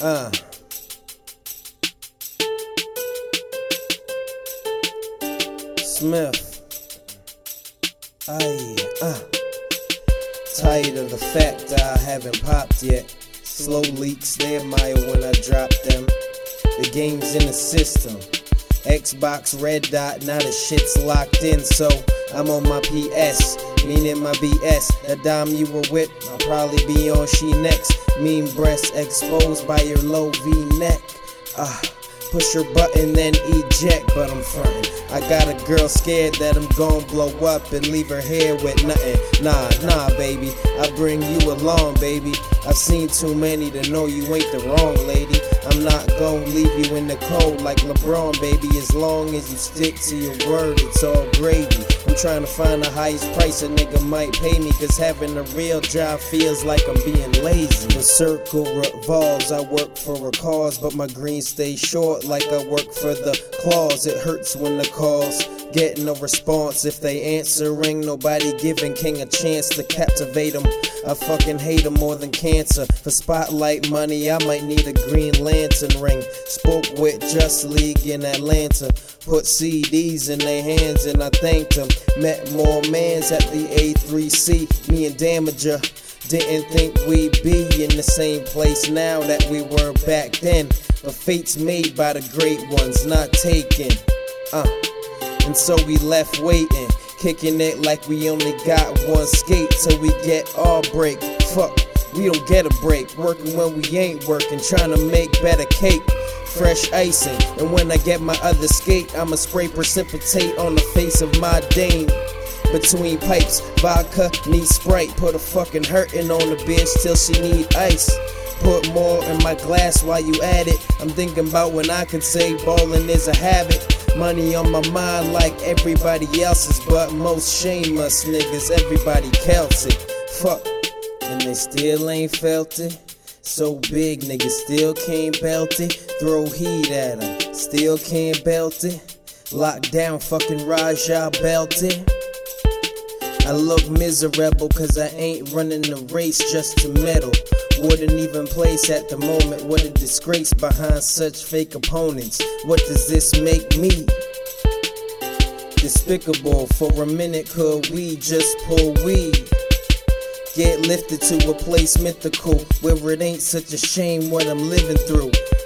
Uh. Smith. Tired of the fact that I haven't popped yet. Slow leaks, they admire when I drop them. The game's in the system. Xbox red dot, now the shit's locked in, so I'm on my PS, meaning my BS. The dime you were with, I'll probably be on she next. Mean breasts exposed by your low V-neck. Push your button then eject, but I'm frontin'. I got a girl scared that I'm gon' blow up and leave her here with nothing. Nah, baby, I bring you along, baby. I've seen too many to know you ain't the wrong lady. I'm not gon' leave you in the cold like LeBron, baby. As long as you stick to your word, it's all gravy. I'm trying to find the highest price a nigga might pay me, cause having a real job feels like I'm being lazy. The circle revolves, I work for a cause, but my green stays short like I work for the claws. It hurts when the calls get no response. If they answering, nobody giving King a chance to captivate them. I fucking hate them more than cancer. For spotlight money, I might need a Green Lantern ring. Spoke with Just League in Atlanta. Put CDs in their hands and I thanked them. Met more mans at the A3C. Me and Damager didn't think we'd be in the same place now that we were back then. But fate's made by the great ones, not taken. And so we left waiting, kicking it like we only got one skate till we get our break. Fuck, we don't get a break, working when we ain't working, trying to make better cake. Fresh icing, and when I get my other skate, I'ma spray precipitate on the face of my dame. Between pipes, vodka, need Sprite. Put a fucking hurtin' on the bitch till she need ice. Put more in my glass while you at it. I'm thinking about when I can say ballin' is a habit. Money on my mind like everybody else's, but most shameless niggas, everybody counts it. Fuck, and they still ain't felt it. So big, niggas still can't belt it. Throw heat at them, still can't belt it. Lock down, fucking Raja belted. I look miserable cause I ain't running the race just to medal. Wouldn't even place at the moment. What a disgrace behind such fake opponents. What does this make me? Despicable. For a minute could we just pull weed? Get lifted to a place mythical where it ain't such a shame what I'm living through.